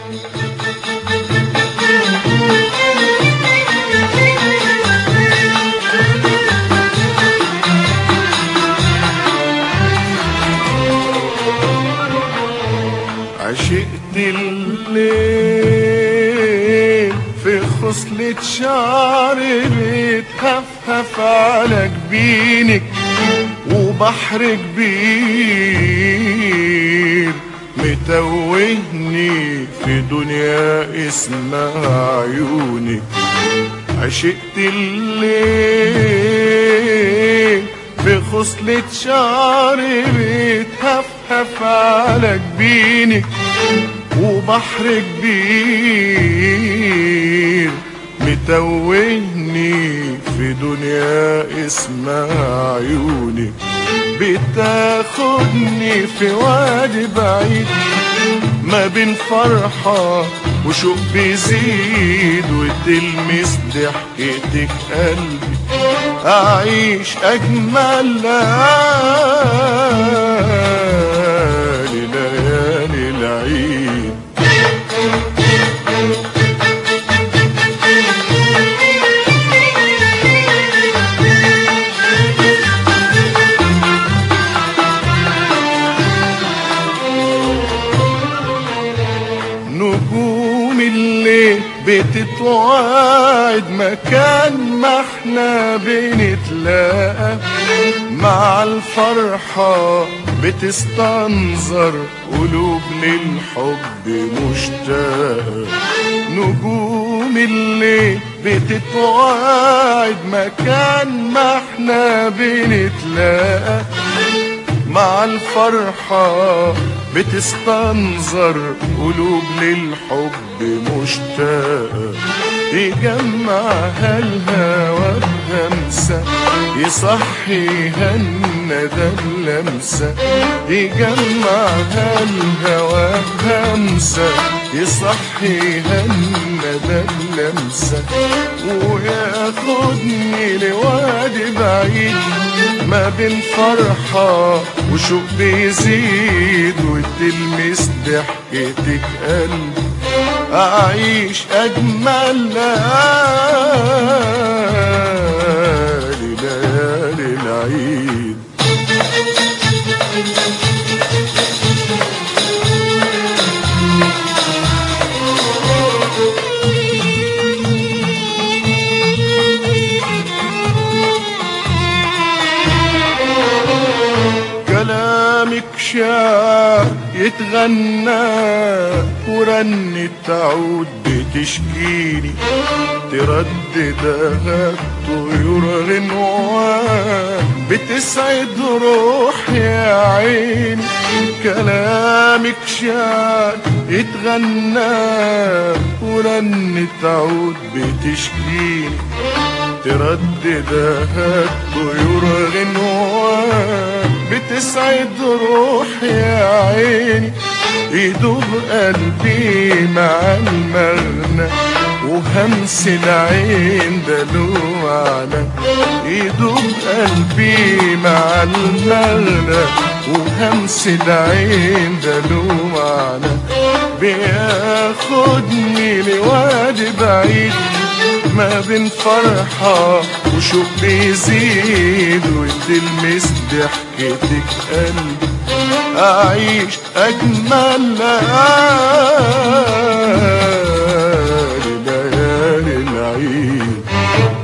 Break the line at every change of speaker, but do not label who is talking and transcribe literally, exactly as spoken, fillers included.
عشقت الليل في خصلة شعري بيتهفهف على جبينك، وبحر كبير متوهني في دنيا اسمها عيونك. عشقت الليل في خصلة شعري بيتهفهف على جبينك، وبحر كبير متوهني في دنيا اسمها عيونك. بتاخدني في وادي بعيد ما بين فرحة وشوق بيزيد، وتلمس ضحكتك قلبي أعيش أجمل ليالي ليالي العيد. نجوم الليل بتتوعد مكان ما احنا بنتلاقى، مع الفرحة بتستنظر قلوب للحب مشتاقة. نجوم الليل بتتوعد مكان ما احنا بنتلاقى، مع الفرحة بتستنظر قلوب للحب مشتاقة. يجمعها الهوى بهمسة يصحيها الندى بلمسة، يجمعها الهوى بهمسة يصحيها الندى بلمسة، وياخدني لوادي بعيد ما بين فرحة وشوق بيزيد، وتلمس ضحكتك قلبي أعيش أجمل ليالي ليالي العيد. كلامك شاع يتغنى ورنة تعود بتشكيني، ترددها الطيور غنوان بتسعد روحي يا عيني. كلامك شاع يتغنى ورنة تعود بتشكيني، ترددها الطيور غنوان بتسعد روحي يا عيني. يدوب قلبي مع المغنى وهمس العين دلوعنا، يدوب قلبي مع المغنى وهمس العين دلوعنا. بياخدني لوادي بعيد ما بين فرحة وشوق بيزيد، وتلمس ضحكتك قلبي أعيش أجمل ليالي ليالي العيد.